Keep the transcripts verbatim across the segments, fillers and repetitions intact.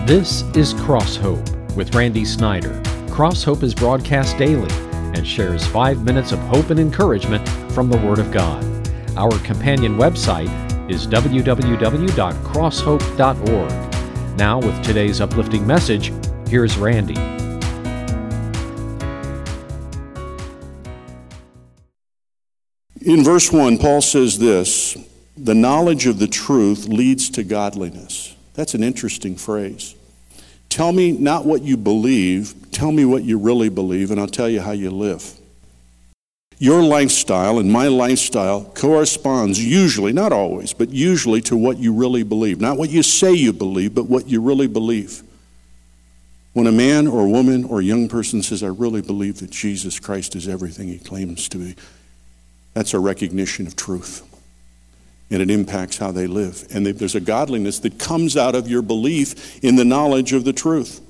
This is Cross Hope with Randy Snyder. Cross Hope is broadcast daily and shares five minutes of hope and encouragement from the Word of God. Our companion website is w w w dot cross hope dot org. Now, with today's uplifting message, here's Randy. In verse one, Paul says this, the knowledge of the truth leads to godliness. That's an interesting phrase. Tell me not what you believe, tell me what you really believe, and I'll tell you how you live. Your lifestyle and my lifestyle corresponds usually, not always, but usually to what you really believe. Not what you say you believe, but what you really believe. When a man or woman or young person says, I really believe that Jesus Christ is everything he claims to be, that's a recognition of truth. And it impacts how they live. And there's a godliness that comes out of your belief in the knowledge of the truth.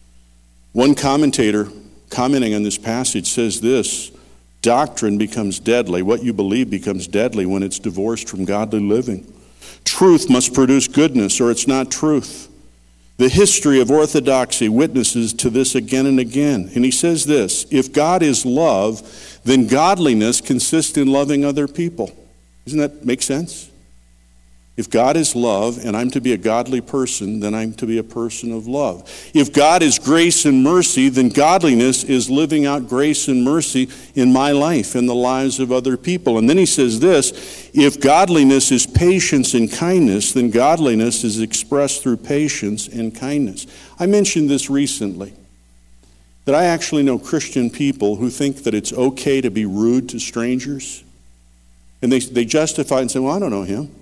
One commentator commenting on this passage says this, doctrine becomes deadly. What you believe becomes deadly when it's divorced from godly living. Truth must produce goodness or it's not truth. The history of orthodoxy witnesses to this again and again. And he says this, if God is love, then godliness consists in loving other people. Doesn't that make sense? If God is love and I'm to be a godly person, then I'm to be a person of love. If God is grace and mercy, then godliness is living out grace and mercy in my life and the lives of other people. And then he says this, if godliness is patience and kindness, then godliness is expressed through patience and kindness. I mentioned this recently, that I actually know Christian people who think that it's okay to be rude to strangers. And they, they justify it and say, well, I don't know him.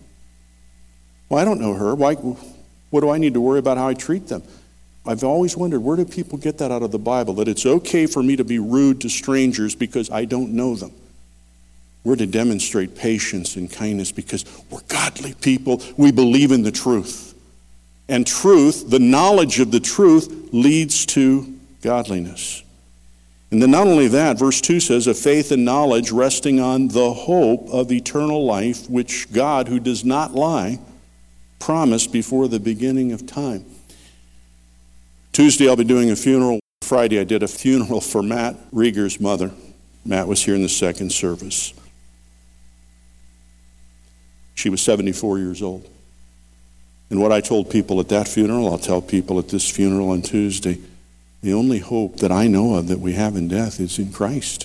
Well, I don't know her. Why? What do I need to worry about how I treat them? I've always wondered, where do people get that out of the Bible? That it's okay for me to be rude to strangers because I don't know them. We're to demonstrate patience and kindness because we're godly people. We believe in the truth. And truth, the knowledge of the truth, leads to godliness. And then not only that, verse two says, a faith and knowledge resting on the hope of eternal life, which God, who does not lie, promised before the beginning of time. Tuesday I'll be doing a funeral. Friday I did a funeral for Matt Rieger's mother. Matt was here in the second service. She was seventy-four years old. And what I told people at that funeral, I'll tell people at this funeral on Tuesday, the only hope that I know of that we have in death is in Christ.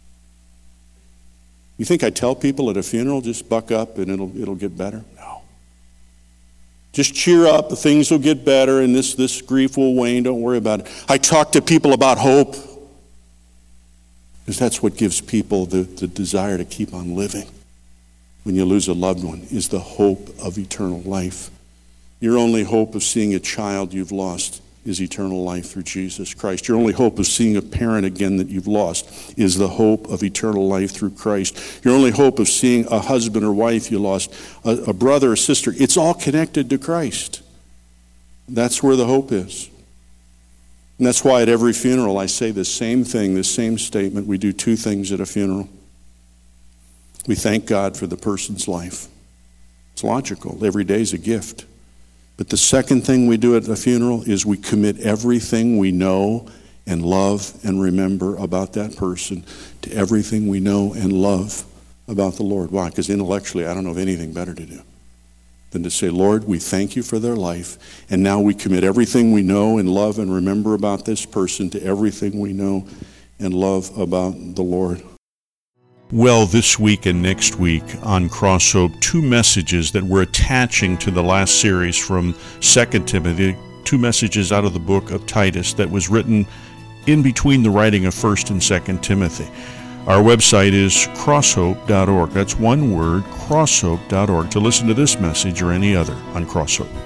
You think I tell people at a funeral, just buck up and it'll it'll get better? No. Just cheer up, things will get better, and this, this grief will wane, don't worry about it. I talk to people about hope, because that's what gives people the, the desire to keep on living. When you lose a loved one, is the hope of eternal life. Your only hope of seeing a child you've lost is eternal life through Jesus Christ. Your only hope of seeing a parent again that you've lost is the hope of eternal life through Christ. Your only hope of seeing a husband or wife you lost, a, a brother or sister, it's all connected to Christ. That's where the hope is. And that's why at every funeral I say the same thing, the same statement. We do two things at a funeral. We thank God for the person's life. It's logical. Every day is a gift. But the second thing we do at the funeral is we commit everything we know and love and remember about that person to everything we know and love about the Lord. Why? Because intellectually, I don't know of anything better to do than to say, Lord, we thank you for their life, and now we commit everything we know and love and remember about this person to everything we know and love about the Lord. Well, this week and next week on Cross Hope, two messages that we're attaching to the last series from Second Timothy, two messages out of the book of Titus that was written in between the writing of First and Second Timothy. Our website is cross hope dot org. That's one word, cross hope dot org, to listen to this message or any other on Cross Hope.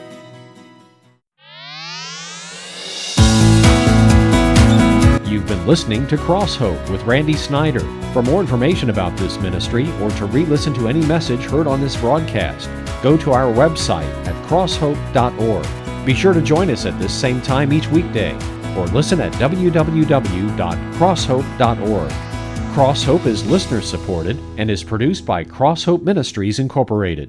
You've been listening to Cross Hope with Randy Snyder. For more information about this ministry or to re-listen to any message heard on this broadcast, go to our website at cross hope dot org. Be sure to join us at this same time each weekday or listen at w w w dot cross hope dot org. Cross Hope is listener supported and is produced by Cross Hope Ministries Incorporated.